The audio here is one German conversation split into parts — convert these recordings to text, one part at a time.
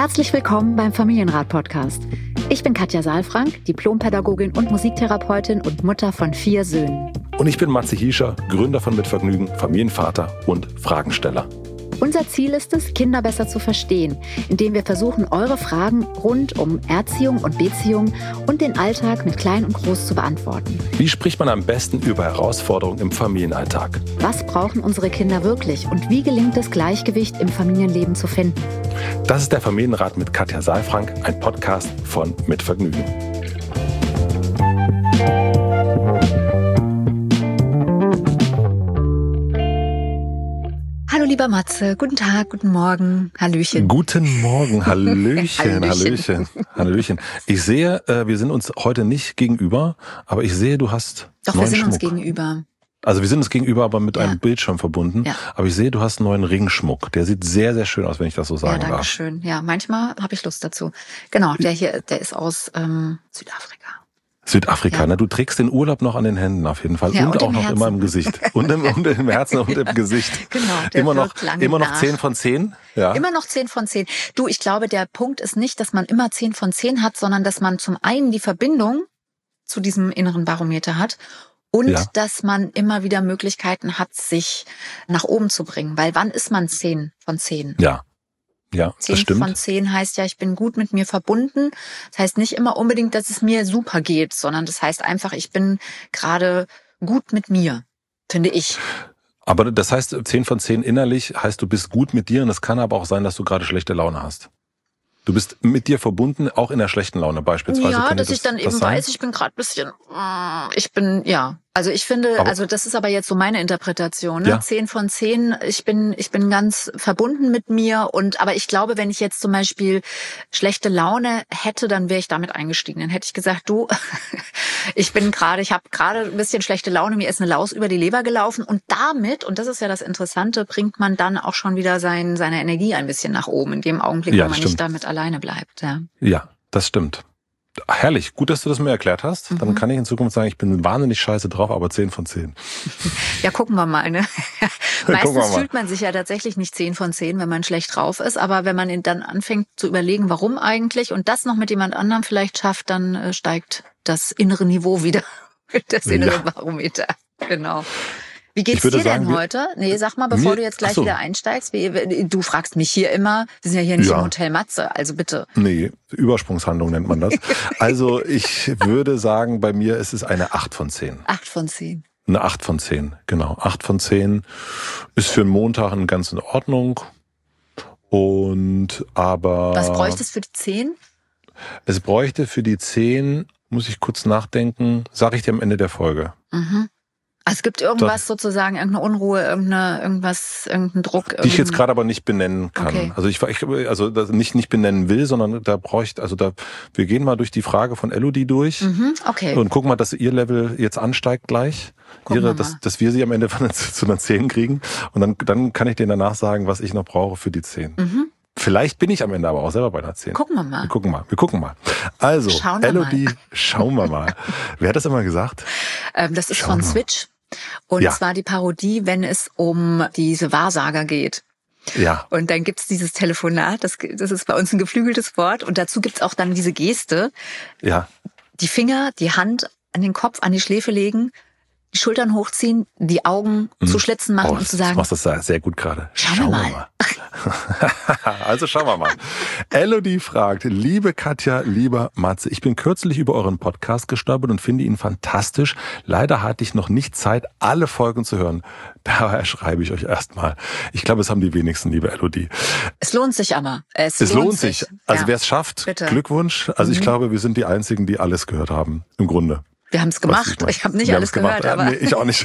Herzlich willkommen beim Familienrat-Podcast. Ich bin Katja Saalfrank, Diplompädagogin und Musiktherapeutin und Mutter von 4 Söhnen. Und ich bin Matze Hiescher, Gründer von Mitvergnügen, Familienvater und Fragensteller. Unser Ziel ist es, Kinder besser zu verstehen, indem wir versuchen, eure Fragen rund um Erziehung und Beziehung und den Alltag mit Klein und Groß zu beantworten. Wie spricht man am besten über Herausforderungen im Familienalltag? Was brauchen unsere Kinder wirklich und wie gelingt es, Gleichgewicht im Familienleben zu finden? Das ist der Familienrat mit Katja Saalfrank, ein Podcast von Mitvergnügen. Hallo lieber Matze, guten Tag, guten Morgen, Hallöchen. Guten Morgen, Hallöchen. Ich sehe, wir sind uns heute nicht gegenüber, aber ich sehe, du hast Doch, neuen wir sind Schmuck. uns gegenüber. Also wir sind uns gegenüber, aber mit einem Ja. Bildschirm verbunden. Ja. Aber ich sehe, du hast einen neuen Ringschmuck. Der sieht sehr, sehr schön aus, wenn ich das so sagen Ja, danke darf. schön. Ja, manchmal habe ich Lust dazu. Genau, der hier, der ist aus Südafrika. Südafrika, Ja. ne? Du trägst den Urlaub noch an den Händen auf jeden Fall. Ja, und und auch im noch Herzen. immer im Gesicht. Und im Herzen und im Gesicht. Genau, der Immer noch wirkt lange immer noch nach. 10 von 10. Ja. Immer noch 10 von 10. Du, ich glaube, der Punkt ist nicht, dass man immer 10 von 10 hat, sondern dass man zum einen die Verbindung zu diesem inneren Barometer hat und Ja. dass man immer wieder Möglichkeiten hat, sich nach oben zu bringen. Weil wann ist man 10 von 10? Ja. Ja, 10 das stimmt. von 10 heißt ja, ich bin gut mit mir verbunden. Das heißt nicht immer unbedingt, dass es mir super geht, sondern das heißt einfach, ich bin gerade gut mit mir, finde ich. Aber das heißt, 10 von 10 innerlich heißt, du bist gut mit dir und es kann aber auch sein, dass du gerade schlechte Laune hast. Du bist mit dir verbunden, auch in der schlechten Laune beispielsweise. Ja, Könnte dass ich dann das eben sein? weiß, ich bin gerade ein bisschen, also ich finde, Aber- also das ist aber jetzt so meine Interpretation, ne? Ja. 10 von 10, ich bin ganz verbunden mit mir aber ich glaube, wenn ich jetzt zum Beispiel schlechte Laune hätte, dann wäre ich damit eingestiegen. Dann hätte ich gesagt, du, ich habe gerade ein bisschen schlechte Laune, mir ist eine Laus über die Leber gelaufen und damit, und das ist ja das Interessante, bringt man dann auch schon wieder seine Energie ein bisschen nach oben, in dem Augenblick, Ja, wo man stimmt. nicht damit alleine bleibt, ja. Ja, das stimmt. Herrlich, gut, dass du das mir erklärt hast. Dann Mhm. kann ich in Zukunft sagen, ich bin wahnsinnig scheiße drauf, aber 10 von 10. Ja, gucken wir mal, ne? wir Meistens mal. fühlt man sich ja tatsächlich nicht 10 von 10, wenn man schlecht drauf ist. Aber wenn man dann anfängt zu überlegen, warum eigentlich, und das noch mit jemand anderem vielleicht schafft, dann steigt das innere Niveau wieder. Das innere Ja. Barometer. Genau. Wie geht's Ich würde dir denn sagen, heute? Nee, sag mal, bevor mir- du jetzt gleich ach so. wieder einsteigst. Du fragst mich hier immer, wir sind ja hier nicht Ja. im Hotel Matze, also bitte. Nee, Übersprungshandlung nennt man das. Also ich würde sagen, bei mir ist es eine 8 von 10. 8 von 10. Eine 8 von 10, genau. 8 von 10 ist für einen Montag ganz in Ordnung. Aber Was bräuchtest für die 10? es bräuchte für die 10, muss ich kurz nachdenken, sage ich dir am Ende der Folge. Mhm. Also es gibt irgendwas sozusagen, irgendeine Unruhe, irgendeinen Druck. Die ich jetzt gerade aber nicht benennen kann. Okay. Also ich das nicht benennen will, sondern wir gehen mal durch die Frage von Elodie durch Okay. und gucken mal, dass ihr Level jetzt ansteigt gleich. Gucken wir mal. Dass wir sie am Ende zu einer 10 kriegen. Und dann kann ich denen danach sagen, was ich noch brauche für die 10. Vielleicht bin ich am Ende aber auch selber bei einer 10. Gucken wir mal. Wir gucken mal. Also, Schauen wir Elodie, schauen wir mal. Wer hat das immer gesagt? Das ist Schauen von wir. Switch. Und Ja. zwar die Parodie, wenn es um diese Wahrsager geht. Ja. Und dann gibt's dieses Telefonat, das ist bei uns ein geflügeltes Wort. Und dazu gibt's auch dann diese Geste, Ja. die Finger, die Hand an den Kopf, an die Schläfe legen, die Schultern hochziehen, die Augen zu Schlitzen machen und zu Du sagen, machst das sehr gut gerade. Schauen wir mal. Also schauen wir mal. Elodie fragt, liebe Katja, lieber Matze, ich bin kürzlich über euren Podcast gestolpert und finde ihn fantastisch. Leider hatte ich noch nicht Zeit, alle Folgen zu hören. Daher schreibe ich euch erstmal. Ich glaube, es haben die wenigsten, liebe Elodie. es lohnt sich aber. Es lohnt sich. Also Ja. wer es schafft, Bitte. Glückwunsch. Also ich glaube, wir sind die Einzigen, die alles gehört haben, im Grunde. Wir haben es Was gemacht. meine. Ich habe nicht Wir alles haben's gemacht. gehört, aber Nee, ich auch nicht.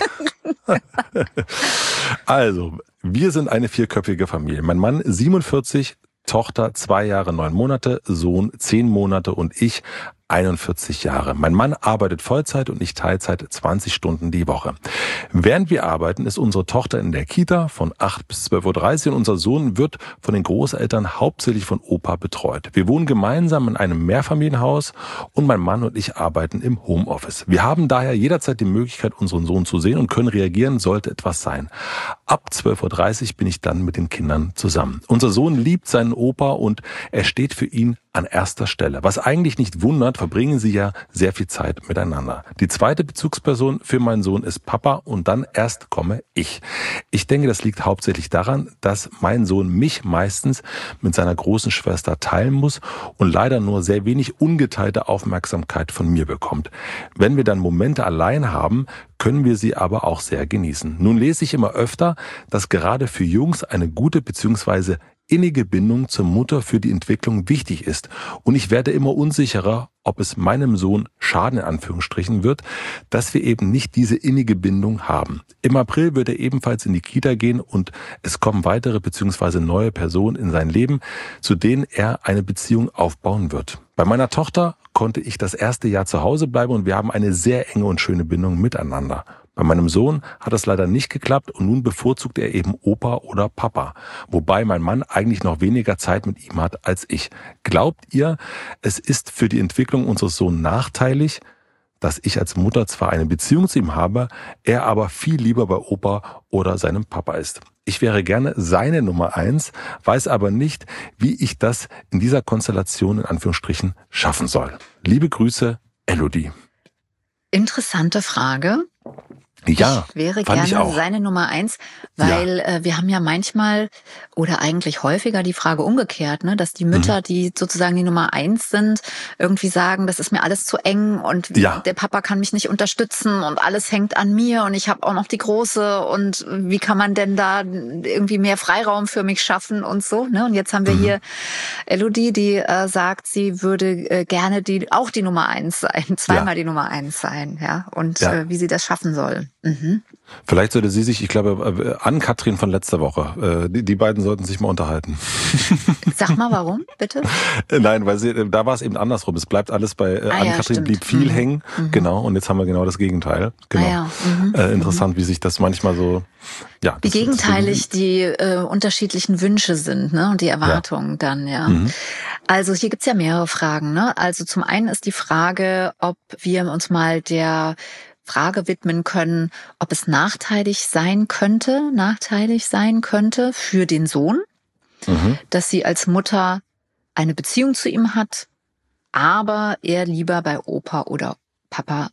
Also, wir sind eine 4-köpfige Familie. Mein Mann 47, Tochter 2 Jahre 9 Monate, Sohn 10 Monate und ich 41 Jahre. Mein Mann arbeitet Vollzeit und ich Teilzeit 20 Stunden die Woche. Während wir arbeiten, ist unsere Tochter in der Kita von 8 bis 12:30 Uhr und unser Sohn wird von den Großeltern hauptsächlich von Opa betreut. Wir wohnen gemeinsam in einem Mehrfamilienhaus und mein Mann und ich arbeiten im Homeoffice. Wir haben daher jederzeit die Möglichkeit, unseren Sohn zu sehen und können reagieren, sollte etwas sein. Ab 12:30 Uhr bin ich dann mit den Kindern zusammen. Unser Sohn liebt seinen Opa und er steht für ihn an erster Stelle. Was eigentlich nicht wundert, verbringen sie ja sehr viel Zeit miteinander. Die zweite Bezugsperson für meinen Sohn ist Papa und dann erst komme ich. Ich denke, das liegt hauptsächlich daran, dass mein Sohn mich meistens mit seiner großen Schwester teilen muss und leider nur sehr wenig ungeteilte Aufmerksamkeit von mir bekommt. Wenn wir dann Momente allein haben, können wir sie aber auch sehr genießen. Nun lese ich immer öfter, dass gerade für Jungs eine gute bzw. innige Bindung zur Mutter für die Entwicklung wichtig ist. Und ich werde immer unsicherer, ob es meinem Sohn schaden in Anführungsstrichen wird, dass wir eben nicht diese innige Bindung haben. Im April wird er ebenfalls in die Kita gehen und es kommen weitere bzw. neue Personen in sein Leben, zu denen er eine Beziehung aufbauen wird. Bei meiner Tochter konnte ich das erste Jahr zu Hause bleiben und wir haben eine sehr enge und schöne Bindung miteinander. Bei meinem Sohn hat das leider nicht geklappt und nun bevorzugt er eben Opa oder Papa, wobei mein Mann eigentlich noch weniger Zeit mit ihm hat als ich. Glaubt ihr, es ist für die Entwicklung unseres Sohnes nachteilig, dass ich als Mutter zwar eine Beziehung zu ihm habe, er aber viel lieber bei Opa oder seinem Papa ist? Ich wäre gerne seine Nummer 1, weiß aber nicht, wie ich das in dieser Konstellation in Anführungsstrichen schaffen soll. Liebe Grüße, Elodie. Interessante Frage. Ja, ich wäre gerne seine Nummer 1, weil wir haben ja manchmal oder eigentlich häufiger die Frage umgekehrt, ne, dass die Mütter, die sozusagen die Nummer 1 sind, irgendwie sagen, das ist mir alles zu eng und der Papa kann mich nicht unterstützen und alles hängt an mir und ich habe auch noch die Große und wie kann man denn da irgendwie mehr Freiraum für mich schaffen und so, ne? Und jetzt haben wir hier Elodie, die sagt, sie würde gerne auch die Nummer 1 sein, zweimal die Nummer 1 sein, ja, und wie sie das schaffen soll. Mhm. Vielleicht sollte sie sich, ich glaube, Ann-Kathrin von letzter Woche, die beiden sollten sich mal unterhalten. Sag mal, warum, bitte? Nein, weil da war es eben andersrum. Es bleibt alles bei Ann-Kathrin blieb viel hängen. Genau, und jetzt haben wir genau das Gegenteil. Genau. Interessant, wie sich das manchmal so... Ja, wie gegenteilig die unterschiedlichen Wünsche sind, ne, und die Erwartungen dann, Also hier gibt's ja mehrere Fragen, ne? Also zum einen ist die Frage, ob wir uns mal der Frage widmen können, ob es nachteilig sein könnte für den Sohn, dass sie als Mutter eine Beziehung zu ihm hat, aber er lieber bei Opa oder Papa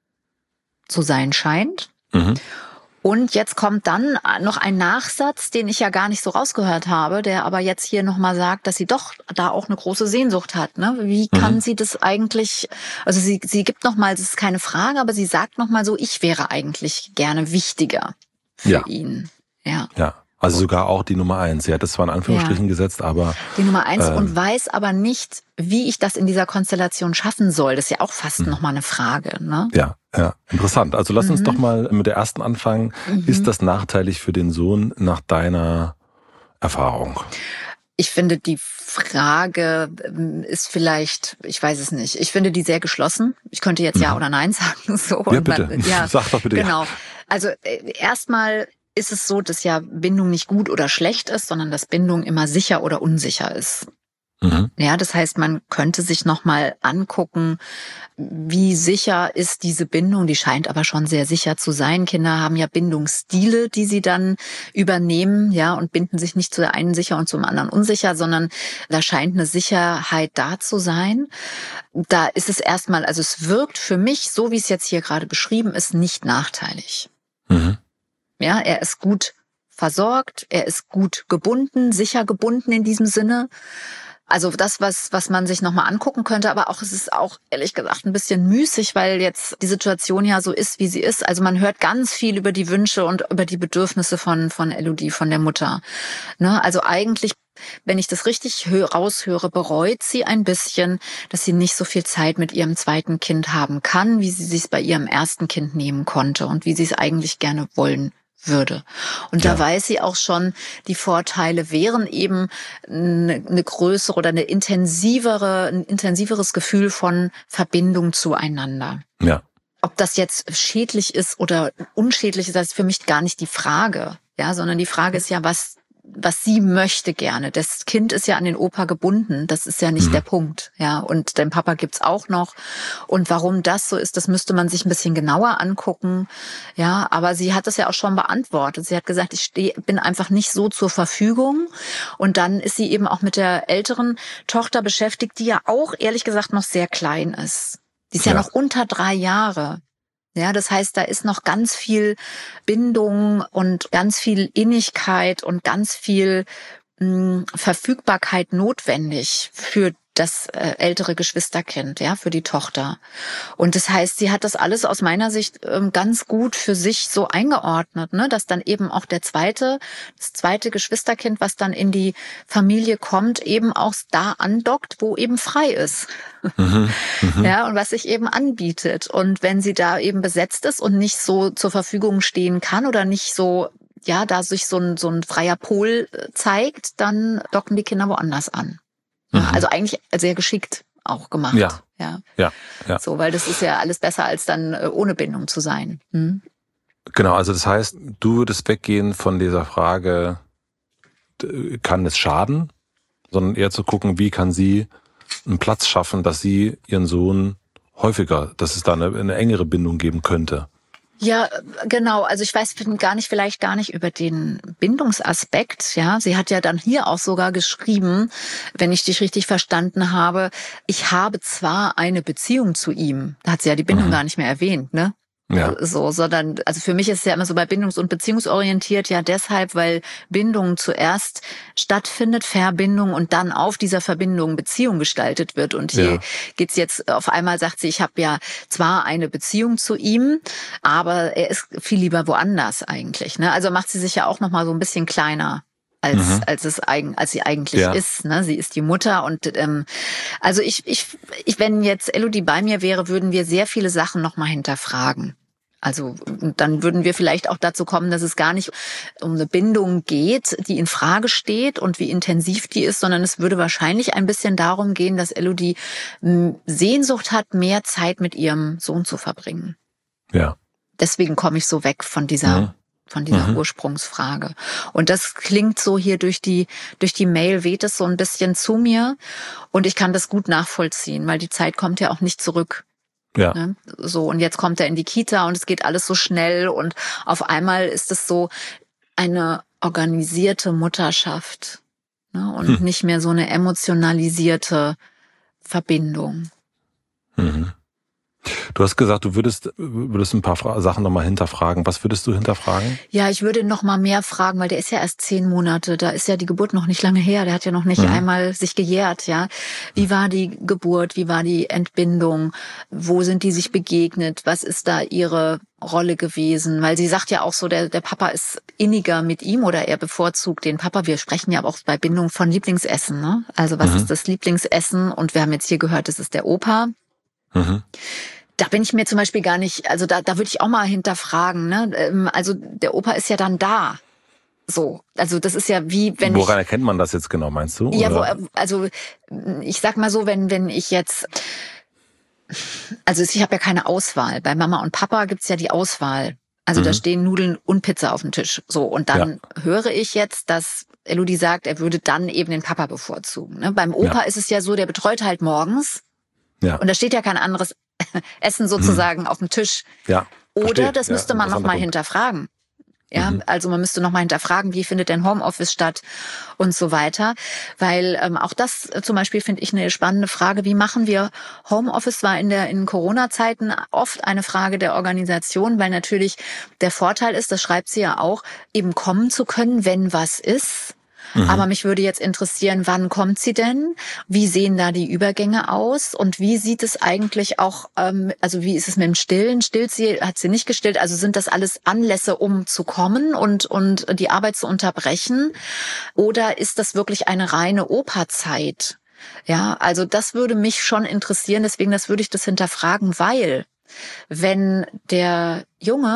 zu sein scheint. Und jetzt kommt dann noch ein Nachsatz, den ich ja gar nicht so rausgehört habe, der aber jetzt hier nochmal sagt, dass sie doch da auch eine große Sehnsucht hat. Ne? Wie kann sie das eigentlich, also sie gibt nochmal, das ist keine Frage, aber sie sagt nochmal so, ich wäre eigentlich gerne wichtiger für ihn. Ja. Also sogar auch die Nummer 1. Sie hat es zwar in Anführungsstrichen gesetzt, aber... Die Nummer 1 und weiß aber nicht, wie ich das in dieser Konstellation schaffen soll. Das ist ja auch fast nochmal eine Frage. Ne? Ja, interessant. Also lass uns doch mal mit der ersten anfangen. Ist das nachteilig für den Sohn nach deiner Erfahrung? Ich finde, die Frage ist vielleicht, ich weiß es nicht, ich finde die sehr geschlossen. Ich könnte jetzt Ja oder Nein sagen. So. Ja, bitte. Sag doch bitte. Genau. Also erstmal ist es so, dass ja Bindung nicht gut oder schlecht ist, sondern dass Bindung immer sicher oder unsicher ist. Ja, das heißt, man könnte sich nochmal angucken, wie sicher ist diese Bindung. Die scheint aber schon sehr sicher zu sein. Kinder haben ja Bindungsstile, die sie dann übernehmen, ja, und binden sich nicht zu der einen sicher und zum anderen unsicher, sondern da scheint eine Sicherheit da zu sein. Da ist es erstmal, also es wirkt für mich, so wie es jetzt hier gerade beschrieben ist, nicht nachteilig. Ja, er ist gut versorgt, er ist gut gebunden, sicher gebunden in diesem Sinne. Also das, was man sich nochmal angucken könnte, aber auch es ist auch, ehrlich gesagt, ein bisschen müßig, weil jetzt die Situation ja so ist, wie sie ist. Also man hört ganz viel über die Wünsche und über die Bedürfnisse von Elodie, von der Mutter. Ne? Also eigentlich, wenn ich das richtig raushöre, bereut sie ein bisschen, dass sie nicht so viel Zeit mit ihrem zweiten Kind haben kann, wie sie es bei ihrem ersten Kind nehmen konnte und wie sie es eigentlich gerne wollen würde. Und da weiß sie auch schon, die Vorteile wären eben eine größere oder ein intensiveres Gefühl von Verbindung zueinander. Ja. Ob das jetzt schädlich ist oder unschädlich ist, das ist für mich gar nicht die Frage, ja, sondern die Frage ist ja, was sie möchte gerne. Das Kind ist ja an den Opa gebunden. Das ist ja nicht der Punkt, ja. Und den Papa gibt's auch noch. Und warum das so ist, das müsste man sich ein bisschen genauer angucken, ja. Aber sie hat das ja auch schon beantwortet. Sie hat gesagt, bin einfach nicht so zur Verfügung. Und dann ist sie eben auch mit der älteren Tochter beschäftigt, die ja auch ehrlich gesagt noch sehr klein ist. Die ist ja noch unter 3 Jahre. Ja, das heißt, da ist noch ganz viel Bindung und ganz viel Innigkeit und ganz viel Verfügbarkeit notwendig für das ältere Geschwisterkind, ja, für die Tochter. Und das heißt, sie hat das alles aus meiner Sicht ganz gut für sich so eingeordnet, ne, dass dann eben auch das zweite Geschwisterkind, was dann in die Familie kommt, eben auch da andockt, wo eben frei ist. Ja, und was sich eben anbietet. Und wenn sie da eben besetzt ist und nicht so zur Verfügung stehen kann oder nicht so, ja, da sich so ein freier Pol zeigt, dann docken die Kinder woanders an. Ja, also eigentlich sehr geschickt auch gemacht. Ja. So, weil das ist ja alles besser, als dann ohne Bindung zu sein. Genau, also das heißt, du würdest weggehen von dieser Frage, kann es schaden, sondern eher zu gucken, wie kann sie einen Platz schaffen, dass sie ihren Sohn häufiger, dass es da eine engere Bindung geben könnte. Ja, genau. Also ich weiß vielleicht gar nicht über den Bindungsaspekt. Ja, sie hat ja dann hier auch sogar geschrieben, wenn ich dich richtig verstanden habe, ich habe zwar eine Beziehung zu ihm. Da hat sie ja die Bindung gar nicht mehr erwähnt, ne? Ja. So, sondern, also für mich ist es ja immer so bei bindungs- und beziehungsorientiert, ja deshalb, weil Bindung zuerst stattfindet, Verbindung und dann auf dieser Verbindung Beziehung gestaltet wird. Und hier geht's jetzt, auf einmal sagt sie, ich habe ja zwar eine Beziehung zu ihm, aber er ist viel lieber woanders eigentlich, ne? Also macht sie sich ja auch nochmal so ein bisschen kleiner. Als sie eigentlich ist, ne? Sie ist die Mutter und also wenn jetzt Elodie bei mir wäre, würden wir sehr viele Sachen noch mal hinterfragen. Also dann würden wir vielleicht auch dazu kommen, dass es gar nicht um eine Bindung geht, die in Frage steht und wie intensiv die ist, sondern es würde wahrscheinlich ein bisschen darum gehen, dass Elodie Sehnsucht hat, mehr Zeit mit ihrem Sohn zu verbringen. Ja. Deswegen komme ich so weg von dieser Ursprungsfrage. Und das klingt so hier durch die Mail, weht es so ein bisschen zu mir und ich kann das gut nachvollziehen, weil die Zeit kommt ja auch nicht zurück. Ja. Ne? So, und jetzt kommt er in die Kita und es geht alles so schnell und auf einmal ist es so eine organisierte Mutterschaft, ne? Und nicht mehr so eine emotionalisierte Verbindung. Du hast gesagt, du würdest ein paar Sachen nochmal hinterfragen. Was würdest du hinterfragen? Ja, ich würde noch mal mehr fragen, weil der ist ja erst 10 Monate. Da ist ja die Geburt noch nicht lange her. Der hat ja noch nicht einmal sich gejährt, ja. Wie war die Geburt? Wie war die Entbindung? Wo sind die sich begegnet? Was ist da ihre Rolle gewesen? Weil sie sagt ja auch so, der Papa ist inniger mit ihm oder er bevorzugt den Papa. Wir sprechen ja aber auch bei Bindung von Lieblingsessen, ne? Also was ist das Lieblingsessen? Und wir haben jetzt hier gehört, das ist der Opa. Da bin ich mir zum Beispiel gar nicht, also da würde ich auch mal hinterfragen, ne? Also der Opa ist ja dann da. So, also das ist ja wie wenn Woran erkennt man das jetzt genau, meinst du? Ja, also ich sag mal so, wenn ich jetzt, also ich habe ja keine Auswahl. Bei Mama und Papa gibt's ja die Auswahl. Also da stehen Nudeln und Pizza auf dem Tisch. So, und dann höre ich jetzt, dass Elodie sagt, er würde dann eben den Papa bevorzugen. Ne? Beim Opa ist es ja so, der betreut halt morgens. Ja. Und da steht ja kein anderes Essen sozusagen auf dem Tisch. Ja. Oder das müsste man noch mal hinterfragen. Ja, also man müsste noch mal hinterfragen, wie findet denn Homeoffice statt und so weiter. Weil auch das zum Beispiel finde ich eine spannende Frage. Wie machen wir Homeoffice? War in Corona-Zeiten oft eine Frage der Organisation, weil natürlich der Vorteil ist, das schreibt sie ja auch, eben kommen zu können, wenn was ist. Aber mich würde jetzt interessieren, wann kommt sie denn? Wie sehen da die Übergänge aus? Und wie sieht es eigentlich auch, also wie ist es mit dem Stillen? Stillt sie, hat sie nicht gestillt? Also sind das alles Anlässe, um zu kommen und die Arbeit zu unterbrechen? Oder ist das wirklich eine reine Operzeit? Ja, also das würde mich schon interessieren. Deswegen, das würde ich das hinterfragen, weil wenn der Junge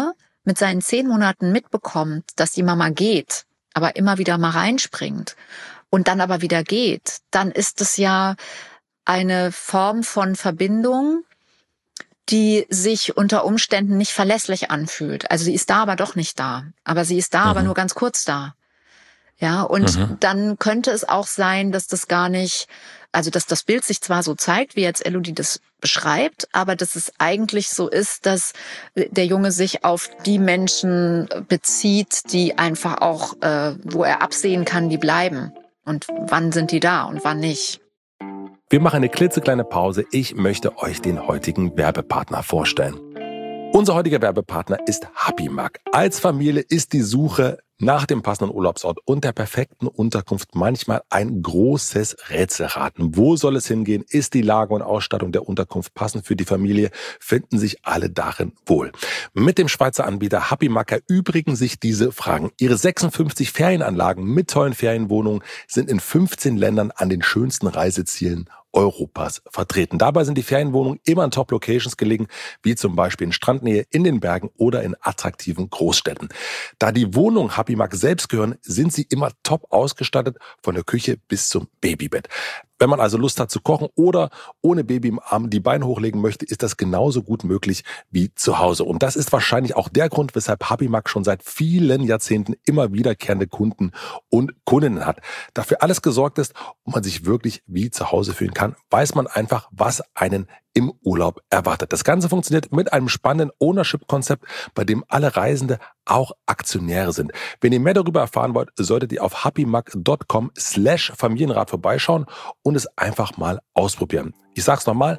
mit seinen 10 Monaten mitbekommt, dass die Mama geht, aber immer wieder mal reinspringt und dann aber wieder geht, dann ist es ja eine Form von Verbindung, die sich unter Umständen nicht verlässlich anfühlt. Also sie ist da, aber doch nicht da. Aber sie ist da, aber nur ganz kurz da. Ja, und dann könnte es auch sein, dass das gar nicht, also dass das Bild sich zwar so zeigt, wie jetzt Elodie das beschreibt, aber dass es eigentlich so ist, dass der Junge sich auf die Menschen bezieht, die einfach auch, wo er absehen kann, die bleiben. Und wann sind die da und wann nicht. Wir machen eine klitzekleine Pause. Ich möchte euch den heutigen Werbepartner vorstellen. Unser heutiger Werbepartner ist HappyMac. Als Familie ist die Suche nach dem passenden Urlaubsort und der perfekten Unterkunft manchmal ein großes Rätselraten. Wo soll es hingehen? Ist die Lage und Ausstattung der Unterkunft passend für die Familie? Finden sich alle darin wohl? Mit dem Schweizer Anbieter HappyMac erübrigen sich diese Fragen. Ihre 56 Ferienanlagen mit tollen Ferienwohnungen sind in 15 Ländern an den schönsten Reisezielen Europas vertreten. Dabei sind die Ferienwohnungen immer in Top-Locations gelegen, wie zum Beispiel in Strandnähe, in den Bergen oder in attraktiven Großstädten. Da die Wohnungen HappyMac selbst gehören, sind sie immer top ausgestattet, von der Küche bis zum Babybett. Wenn man also Lust hat zu kochen oder ohne Baby im Arm die Beine hochlegen möchte, ist das genauso gut möglich wie zu Hause. Und das ist wahrscheinlich auch der Grund, weshalb HappyMac schon seit vielen Jahrzehnten immer wiederkehrende Kunden und Kundinnen hat. Dafür alles gesorgt ist und man sich wirklich wie zu Hause fühlen kann, weiß man einfach, was einen im Urlaub erwartet. Das Ganze funktioniert mit einem spannenden Ownership-Konzept, bei dem alle Reisende auch Aktionäre sind. Wenn ihr mehr darüber erfahren wollt, solltet ihr auf happymac.com/Familienrat vorbeischauen und es einfach mal ausprobieren. Ich sag's nochmal,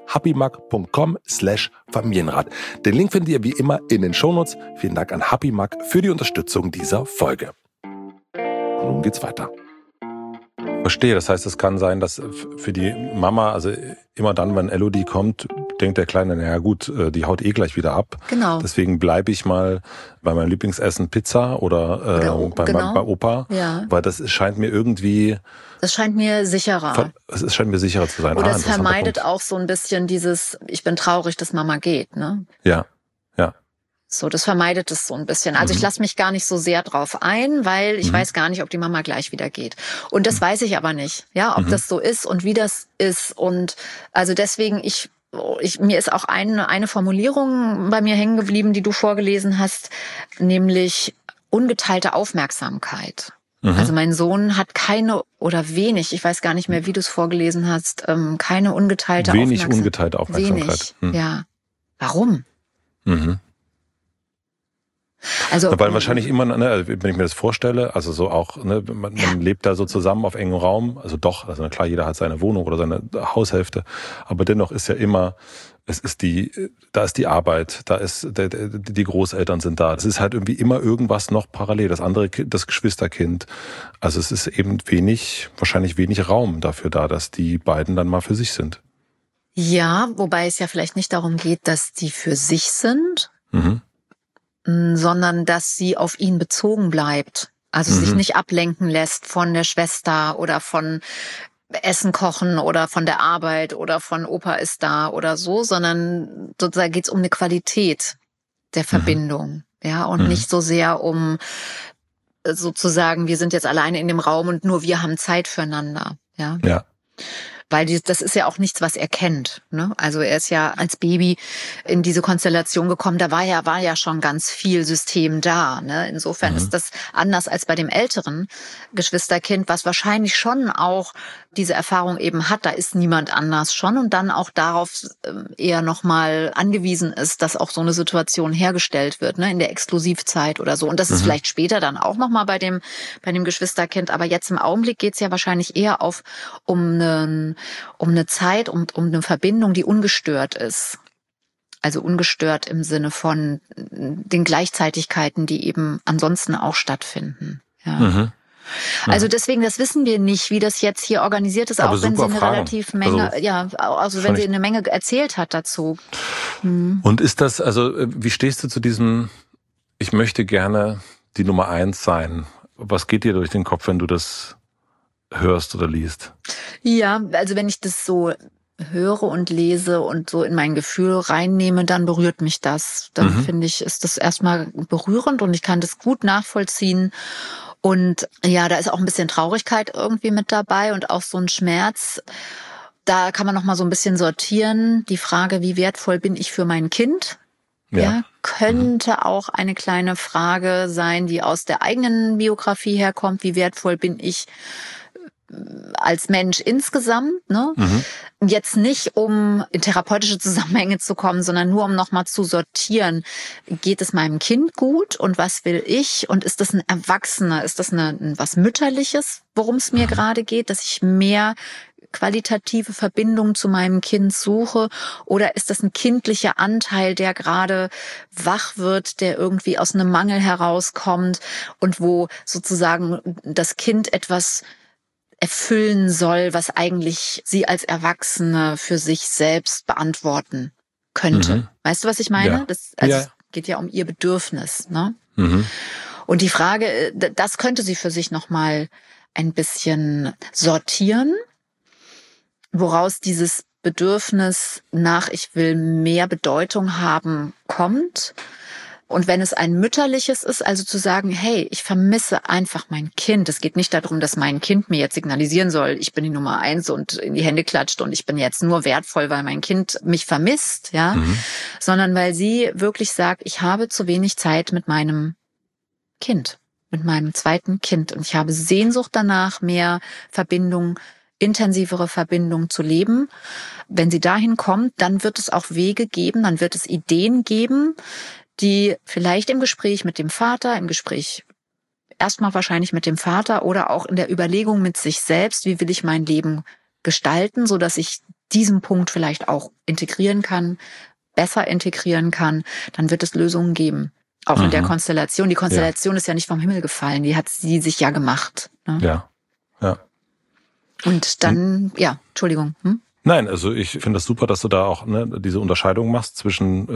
happymac.com/Familienrat. Den Link findet ihr wie immer in den Shownotes. Vielen Dank an HappyMac für die Unterstützung dieser Folge. Und nun geht's weiter. Verstehe, das heißt, es kann sein, dass für die Mama, also immer dann, wenn Elodie kommt, denkt der Kleine, naja gut, die haut gleich wieder ab. Genau. Deswegen bleibe ich mal bei meinem Lieblingsessen Pizza oder bei Opa, ja. Weil das scheint mir irgendwie... Das scheint mir sicherer. Es scheint mir sicherer zu sein. Oder es vermeidet auch so ein bisschen dieses, ich bin traurig, dass Mama geht, ne? Ja. So, das vermeidet es so ein bisschen. Also ich lasse mich gar nicht so sehr drauf ein, weil ich weiß gar nicht, ob die Mama gleich wieder geht. Und das weiß ich aber nicht, ja, ob das so ist und wie das ist. Und also deswegen, mir ist auch eine Formulierung bei mir hängen geblieben, die du vorgelesen hast, nämlich ungeteilte Aufmerksamkeit. Also mein Sohn hat keine oder wenig, ich weiß gar nicht mehr, wie du es vorgelesen hast, keine ungeteilte Aufmerksamkeit. Wenig ungeteilte Aufmerksamkeit. Wenig, ja. Warum? Also, weil wahrscheinlich immer, ne, wenn ich mir das vorstelle, also so auch, ne, man lebt da so zusammen auf engem Raum, also doch, also klar, jeder hat seine Wohnung oder seine Haushälfte, aber dennoch ist ja immer, da ist die Arbeit, da ist die Großeltern sind da, es ist halt irgendwie immer irgendwas noch parallel, das andere Kind, das Geschwisterkind, also es ist eben wahrscheinlich wenig Raum dafür da, dass die beiden dann mal für sich sind. Ja, wobei es ja vielleicht nicht darum geht, dass die für sich sind, sondern dass sie auf ihn bezogen bleibt. Also sich nicht ablenken lässt von der Schwester oder von Essen kochen oder von der Arbeit oder von Opa ist da oder so, sondern sozusagen geht es um eine Qualität der Verbindung. Ja, und nicht so sehr um sozusagen, wir sind jetzt alleine in dem Raum und nur wir haben Zeit füreinander. Ja. Weil das ist ja auch nichts, was er kennt, ne? Also er ist ja als Baby in diese Konstellation gekommen, da war ja schon ganz viel System da, ne? Insofern ist das anders als bei dem älteren Geschwisterkind, was wahrscheinlich schon auch diese Erfahrung eben hat, da ist niemand anders schon und dann auch darauf eher nochmal angewiesen ist, dass auch so eine Situation hergestellt wird, ne? In der Exklusivzeit oder so. Und das ist vielleicht später dann auch nochmal bei dem Geschwisterkind, aber jetzt im Augenblick geht's ja wahrscheinlich eher um eine Zeit, um eine Verbindung, die ungestört ist. Also ungestört im Sinne von den Gleichzeitigkeiten, die eben ansonsten auch stattfinden. Ja. Also deswegen, das wissen wir nicht, wie das jetzt hier organisiert ist, aber auch wenn sie eine Frage. relativ Menge, also wenn sie eine Menge erzählt hat dazu. Und ist das, also wie stehst du zu diesem, ich möchte gerne die Nummer 1 sein? Was geht dir durch den Kopf, wenn du das hörst oder liest? Ja, also wenn ich das so höre und lese und so in mein Gefühl reinnehme, dann berührt mich das. Dann finde ich, ist das erstmal berührend und ich kann das gut nachvollziehen. Und ja, da ist auch ein bisschen Traurigkeit irgendwie mit dabei und auch so ein Schmerz. Da kann man noch mal so ein bisschen sortieren. Die Frage, wie wertvoll bin ich für mein Kind? Ja, könnte auch eine kleine Frage sein, die aus der eigenen Biografie herkommt. Wie wertvoll bin ich als Mensch insgesamt, ne? Jetzt nicht, um in therapeutische Zusammenhänge zu kommen, sondern nur, um nochmal zu sortieren. Geht es meinem Kind gut und was will ich? Und ist das ein Erwachsener? Ist das was Mütterliches, worum es mir gerade geht, dass ich mehr qualitative Verbindung zu meinem Kind suche? Oder ist das ein kindlicher Anteil, der gerade wach wird, der irgendwie aus einem Mangel herauskommt und wo sozusagen das Kind etwas erfüllen soll, was eigentlich sie als Erwachsene für sich selbst beantworten könnte. Weißt du, was ich meine? Ja. Es geht ja um ihr Bedürfnis, ne? Und die Frage, das könnte sie für sich nochmal ein bisschen sortieren, woraus dieses Bedürfnis nach ich will mehr Bedeutung haben kommt. Und wenn es ein mütterliches ist, also zu sagen, hey, ich vermisse einfach mein Kind. Es geht nicht darum, dass mein Kind mir jetzt signalisieren soll, ich bin die Nummer 1 und in die Hände klatscht und ich bin jetzt nur wertvoll, weil mein Kind mich vermisst, ja, sondern weil sie wirklich sagt, ich habe zu wenig Zeit mit meinem Kind, mit meinem zweiten Kind und ich habe Sehnsucht danach, mehr Verbindung, intensivere Verbindung zu leben. Wenn sie dahin kommt, dann wird es auch Wege geben, dann wird es Ideen geben, die vielleicht im Gespräch mit dem Vater, im Gespräch erstmal wahrscheinlich mit dem Vater oder auch in der Überlegung mit sich selbst, wie will ich mein Leben gestalten, so dass ich diesen Punkt vielleicht auch integrieren kann, besser integrieren kann, dann wird es Lösungen geben. Auch in der Konstellation. Die Konstellation ist ja nicht vom Himmel gefallen, die hat sie sich ja gemacht. Ne? Ja. Und dann, Entschuldigung. Nein, also ich finde das super, dass du da auch diese Unterscheidung machst zwischen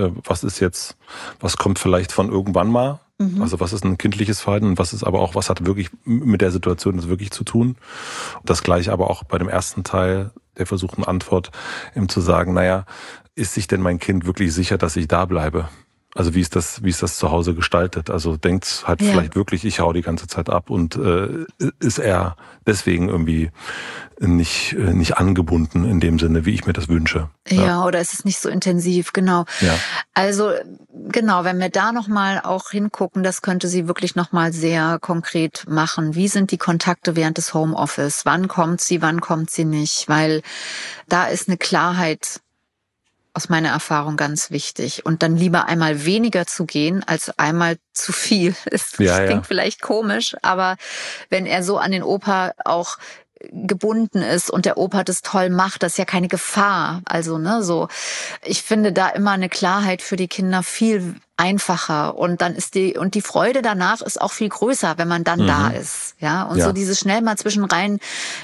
was kommt vielleicht von irgendwann mal, also was ist ein kindliches Verhalten und was hat wirklich mit der Situation jetzt wirklich zu tun. Das gleiche aber auch bei dem ersten Teil der versuchten Antwort, eben zu sagen, ist sich denn mein Kind wirklich sicher, dass ich da bleibe? Also wie ist das zu Hause gestaltet? Also denkt halt vielleicht wirklich, ich hau die ganze Zeit ab und ist er deswegen irgendwie nicht angebunden in dem Sinne, wie ich mir das wünsche. Ja, oder ist es nicht so intensiv, genau. Ja. Also genau, wenn wir da nochmal auch hingucken, das könnte sie wirklich nochmal sehr konkret machen. Wie sind die Kontakte während des Homeoffice? Wann kommt sie nicht? Weil da ist eine Klarheit aus meiner Erfahrung ganz wichtig. Und dann lieber einmal weniger zu gehen, als einmal zu viel. Es klingt vielleicht komisch, aber wenn er so an den Opa auch gebunden ist und der Opa das toll macht, das ist ja keine Gefahr. Also, ich finde da immer eine Klarheit für die Kinder viel einfacher und dann ist die Freude danach ist auch viel größer, wenn man dann da ist, ja, und so dieses schnell mal rein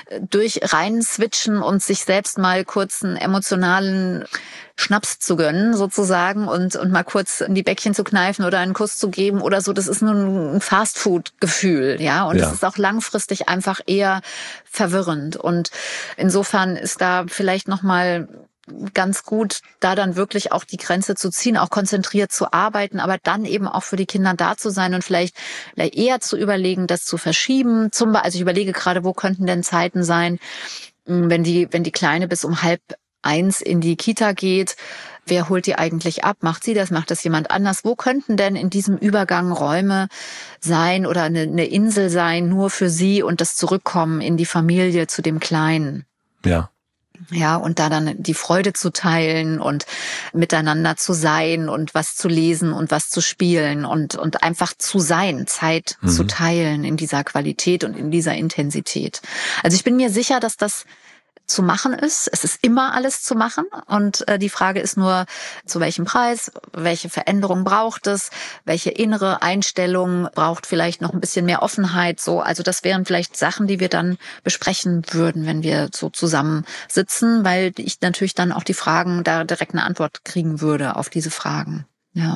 switchen und sich selbst mal kurz einen emotionalen Schnaps zu gönnen, sozusagen, und mal kurz in die Bäckchen zu kneifen oder einen Kuss zu geben oder so, das ist nur ein Fastfood-Gefühl, ja, und das ist auch langfristig einfach eher verwirrend und insofern ist da vielleicht nochmal ganz gut, da dann wirklich auch die Grenze zu ziehen, auch konzentriert zu arbeiten, aber dann eben auch für die Kinder da zu sein und vielleicht eher zu überlegen, das zu verschieben. Also ich überlege gerade, wo könnten denn Zeiten sein, wenn die Kleine bis um 12:30 in die Kita geht, wer holt die eigentlich ab? Macht sie das? Macht das jemand anders? Wo könnten denn in diesem Übergang Räume sein oder eine Insel sein, nur für sie und das Zurückkommen in die Familie zu dem Kleinen? Ja, und da dann die Freude zu teilen und miteinander zu sein und was zu lesen und was zu spielen und einfach zu sein, Zeit zu teilen in dieser Qualität und in dieser Intensität. Also ich bin mir sicher, dass das zu machen ist. Es ist immer alles zu machen und die Frage ist nur, zu welchem Preis, welche Veränderung braucht es, welche innere Einstellung braucht vielleicht noch ein bisschen mehr Offenheit, so. Also das wären vielleicht Sachen, die wir dann besprechen würden, wenn wir so zusammen sitzen, weil ich natürlich dann auch die Fragen da direkt eine Antwort kriegen würde auf diese Fragen. Ja.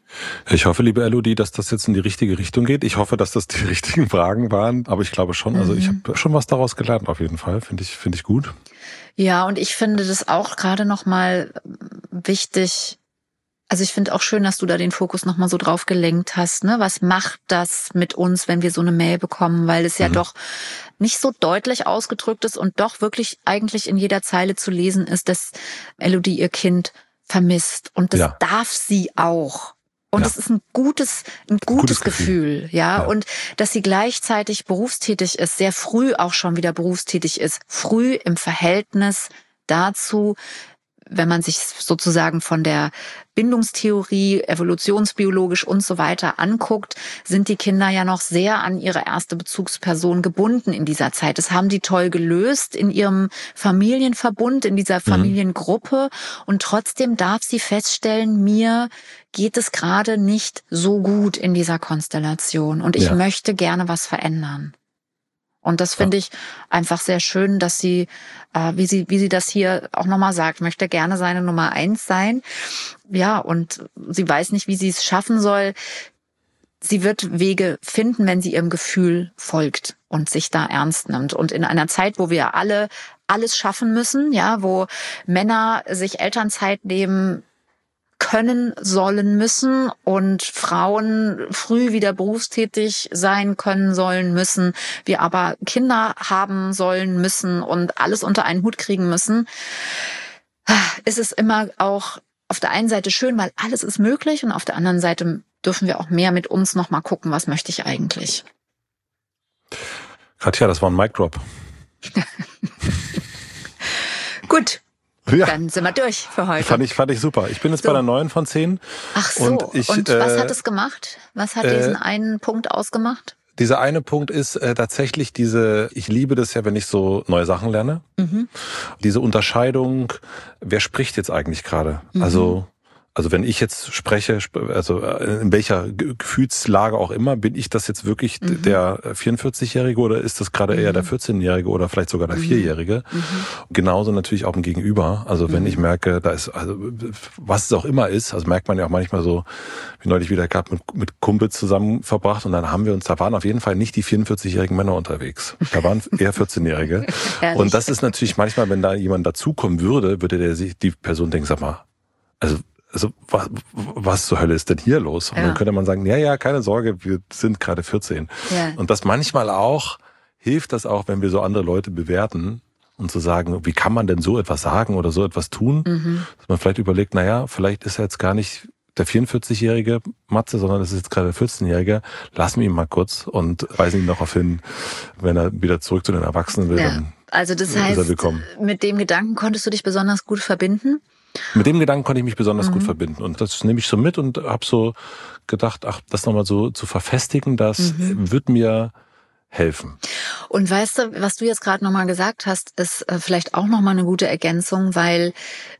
Ich hoffe, liebe Elodie, dass das jetzt in die richtige Richtung geht. Ich hoffe, dass das die richtigen Fragen waren, aber ich glaube schon. Also ich habe schon was daraus gelernt auf jeden Fall. Finde ich gut. Ja, und ich finde das auch gerade nochmal wichtig. Also ich finde auch schön, dass du da den Fokus nochmal so drauf gelenkt hast. Ne? Was macht das mit uns, wenn wir so eine Mail bekommen? Weil es ja doch nicht so deutlich ausgedrückt ist und doch wirklich eigentlich in jeder Zeile zu lesen ist, dass Elodie ihr Kind vermisst. Und das darf sie auch. Und das ist ein gutes Gefühl, ja. Und dass sie gleichzeitig berufstätig ist, sehr früh auch schon wieder berufstätig ist, früh im Verhältnis dazu, wenn man sich sozusagen von der Bindungstheorie, evolutionsbiologisch und so weiter anguckt, sind die Kinder ja noch sehr an ihre erste Bezugsperson gebunden in dieser Zeit. Das haben die toll gelöst in ihrem Familienverbund, in dieser Familiengruppe. Und trotzdem darf sie feststellen, mir geht es gerade nicht so gut in dieser Konstellation. Und ich möchte gerne was verändern. Und das finde ich einfach sehr schön, dass sie, wie sie das hier auch nochmal sagt, möchte gerne seine Nummer 1 sein. Ja, und sie weiß nicht, wie sie es schaffen soll. Sie wird Wege finden, wenn sie ihrem Gefühl folgt und sich da ernst nimmt. Und in einer Zeit, wo wir alle alles schaffen müssen, ja, wo Männer sich Elternzeit nehmen können, sollen, müssen und Frauen früh wieder berufstätig sein können, sollen, müssen, wir aber Kinder haben sollen, müssen und alles unter einen Hut kriegen müssen, ist es immer auch auf der einen Seite schön, weil alles ist möglich und auf der anderen Seite dürfen wir auch mehr mit uns nochmal gucken, was möchte ich eigentlich. Katja, das war ein Mic Drop. Gut. Ja. Dann sind wir durch für heute. Fand ich super. Ich bin jetzt bei der 9 von 10. Ach so, und was hat es gemacht? Was hat diesen einen Punkt ausgemacht? Dieser eine Punkt ist tatsächlich ich liebe das ja, wenn ich so neue Sachen lerne. Diese Unterscheidung, wer spricht jetzt eigentlich gerade? Also wenn ich jetzt spreche, also in welcher Gefühlslage auch immer, bin ich das jetzt wirklich der 44-Jährige oder ist das gerade eher der 14-Jährige oder vielleicht sogar der 4-Jährige? Genauso natürlich auch im Gegenüber. Also wenn ich merke, da ist, also was es auch immer ist, also merkt man ja auch manchmal so, wie neulich wieder gehabt, mit Kumpels zusammen verbracht und dann da waren auf jeden Fall nicht die 44-jährigen Männer unterwegs. Da waren eher 14-Jährige. Und das ist natürlich manchmal, wenn da jemand dazukommen würde die Person denken, sag mal, also was zur Hölle ist denn hier los? Und dann könnte man sagen, ja, keine Sorge, wir sind gerade 14. Ja. Und das manchmal auch, hilft das auch, wenn wir so andere Leute bewerten und zu sagen, wie kann man denn so etwas sagen oder so etwas tun? Dass man vielleicht überlegt, vielleicht ist er jetzt gar nicht der 44-jährige Matze, sondern das ist jetzt gerade der 14-jährige. Lassen wir ihn mal kurz und weisen ihn darauf hin, wenn er wieder zurück zu den Erwachsenen will. Dann also das heißt, mit dem Gedanken konntest du dich besonders gut verbinden? Mit dem Gedanken konnte ich mich besonders gut verbinden. Und das nehme ich so mit und habe so gedacht, das nochmal so zu verfestigen, das wird mir helfen. Und weißt du, was du jetzt gerade nochmal gesagt hast, ist vielleicht auch nochmal eine gute Ergänzung, weil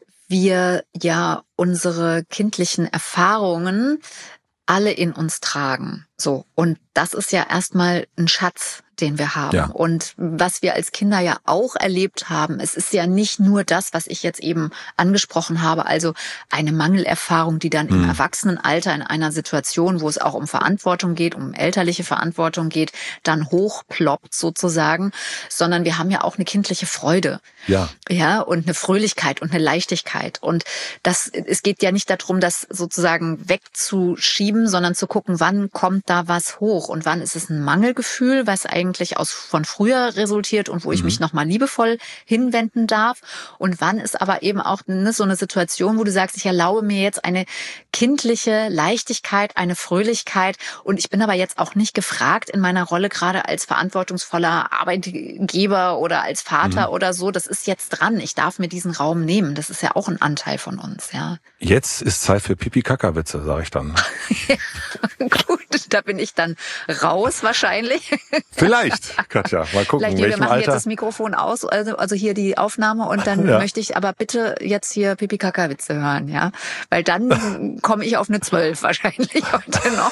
wir ja unsere kindlichen Erfahrungen alle in uns tragen. So. Und das ist ja erstmal ein Schatz, den wir haben. Ja. Und was wir als Kinder ja auch erlebt haben, es ist ja nicht nur das, was ich jetzt eben angesprochen habe, also eine Mangelerfahrung, die dann im Erwachsenenalter in einer Situation, wo es auch um Verantwortung geht, um elterliche Verantwortung geht, dann hochploppt sozusagen, sondern wir haben ja auch eine kindliche Freude. Ja. Ja, und eine Fröhlichkeit und eine Leichtigkeit. Und es geht ja nicht darum, das sozusagen wegzuschieben, sondern zu gucken, wann kommt da was hoch und wann ist es ein Mangelgefühl, was eigentlich von früher resultiert und wo ich mich nochmal liebevoll hinwenden darf. Und wann ist aber eben auch so eine Situation, wo du sagst, ich erlaube mir jetzt eine kindliche Leichtigkeit, eine Fröhlichkeit und ich bin aber jetzt auch nicht gefragt in meiner Rolle gerade als verantwortungsvoller Arbeitgeber oder als Vater oder so. Das ist jetzt dran. Ich darf mir diesen Raum nehmen. Das ist ja auch ein Anteil von uns, ja. Jetzt ist Zeit für Pipi-Kaka-Witze, sage ich dann. Ja, gut, da bin ich dann raus wahrscheinlich. Vielleicht, Katja. Mal gucken, vielleicht, wir machen jetzt das Mikrofon aus, also hier die Aufnahme und dann möchte ich aber bitte jetzt hier Pipi-Kaka-Witze hören, ja. Weil dann komme ich auf eine 12 wahrscheinlich heute noch.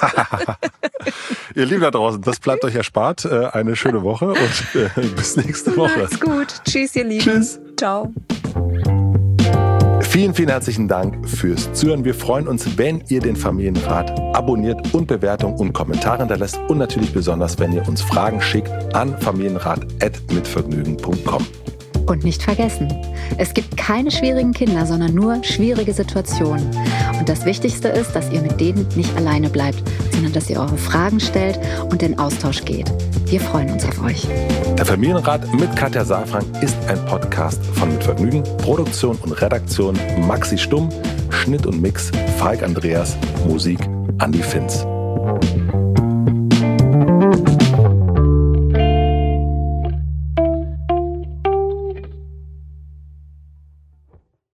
Ihr Lieben da draußen, das bleibt euch erspart. Eine schöne Woche und bis nächste Woche. Macht's gut. Tschüss, ihr Lieben. Tschüss. Ciao. Vielen, vielen herzlichen Dank fürs Zuhören. Wir freuen uns, wenn ihr den Familienrat abonniert und Bewertungen und Kommentare hinterlässt und natürlich besonders, wenn ihr uns Fragen schickt an familienrat@mitvergnügen.com. Und nicht vergessen, es gibt keine schwierigen Kinder, sondern nur schwierige Situationen. Und das Wichtigste ist, dass ihr mit denen nicht alleine bleibt, sondern dass ihr eure Fragen stellt und in Austausch geht. Wir freuen uns auf euch. Der Familienrat mit Katja Saalfrank ist ein Podcast von Mit Vergnügen. Produktion und Redaktion Maxi Stumm, Schnitt und Mix Falk Andreas, Musik Andi Finz.